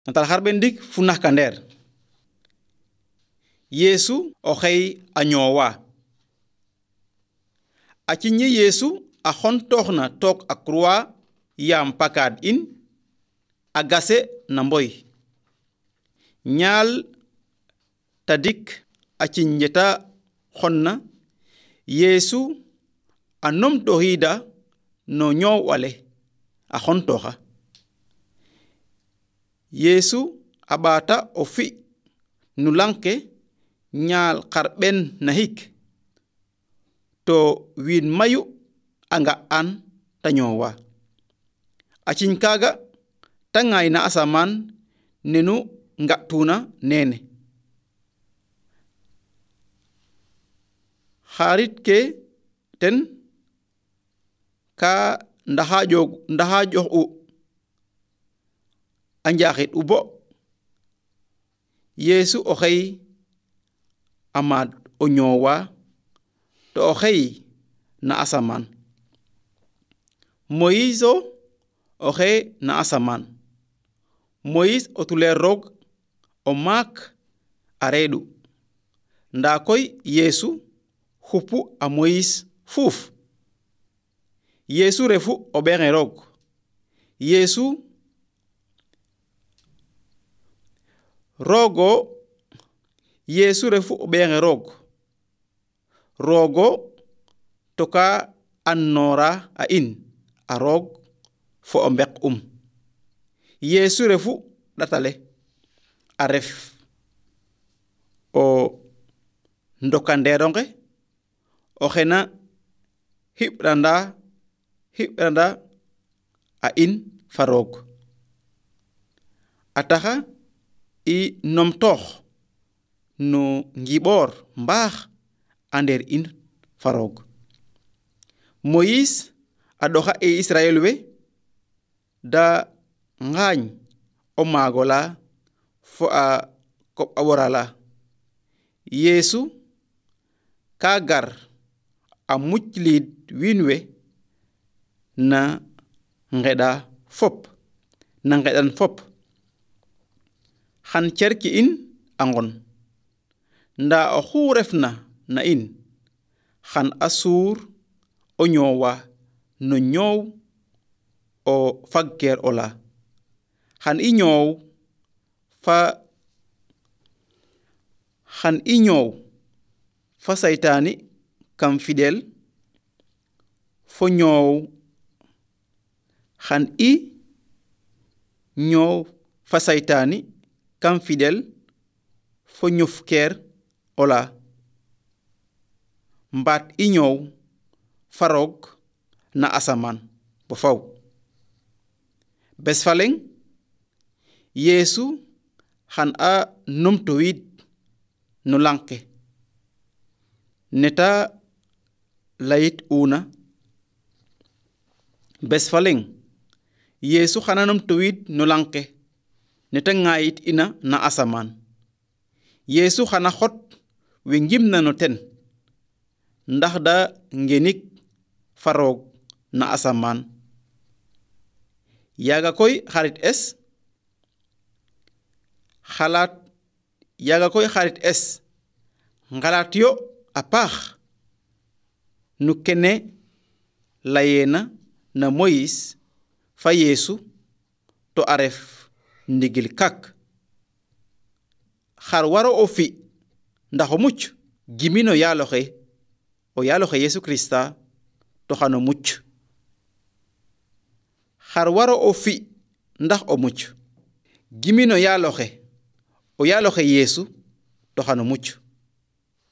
natal harɓendik funahkander. Yesu o xey a ñoowa. A ciñi Yesu a xontoxna took a croix yaam pakaad in a gase na mboy. Ñaal tadik a ciñjeta xonna Yesu a numtoxiida no ñoowale a xontoxa. Yesu a ɓaata o fi nu lanke ñaal xarɓen na hik to wiin mayu a nga an ta ñoowa. A ciñ kaaga ta ŋaayna asamaan nenu nga'tuna nene. Xarit ke ten ka ndaxa jox'u a njaxit u bo Yesu o xey a maad o ñoowa to o xey na asamaan. Moïse o xey na asamaan. Moïse o tuleer roog o maak a reeɗu. Ndaa koy Yesu xupu a Moïse fuuf. Yesu refu o ɓeexe roog. Yesu refu o ɓeexe roog. Roogo to ka annoora a in a roog fo o mbek Yesu refu ɗatale a ref o ndokandeeronge o xena hiɓranda a in fa roog. A taxa i nomtoox no ngiɓoor mbaax a ndeer in fa roog. Moïse a ɗoxa e Israel we da ngaañ o maago la fo a koɓ a ɓora la. Yesu ka gar a mucliid wiin we na ngeɗan fop. Xan cerki in a ngon. Ndaa oxu refna na in xan a suur o ñoowa no ñoow o fagkeer ola. Xan i ñoow fa saytaani kam fidel fo ñoow. Xan i ñoow fa saytaani kam fidel fo ñufkeer ola. Mbaat i ñoow fa roog na asamaan bo faw. Bes fa leŋ Yesu xan a numtowiid no lang ke neta layit una. Bes fa leŋ Yesu xana numtowiid no lang ke neta ŋaayit ina na asamaan. Yesu xana xot we ngimna no ten ndax da ngenik fa roog na asamaan. Yaaga koy xarit es ngalaat yo a paax nu kene layeena na Moïse fa Yesu to a ref ndigil kak. Xar waro o fi ndax o mucc? Gimi no o yaaloxe Yesu Krista to xano mucc. Xar waro o fi ndax o mucc? Gimi no o yaaloxe Yesu to xano mucc.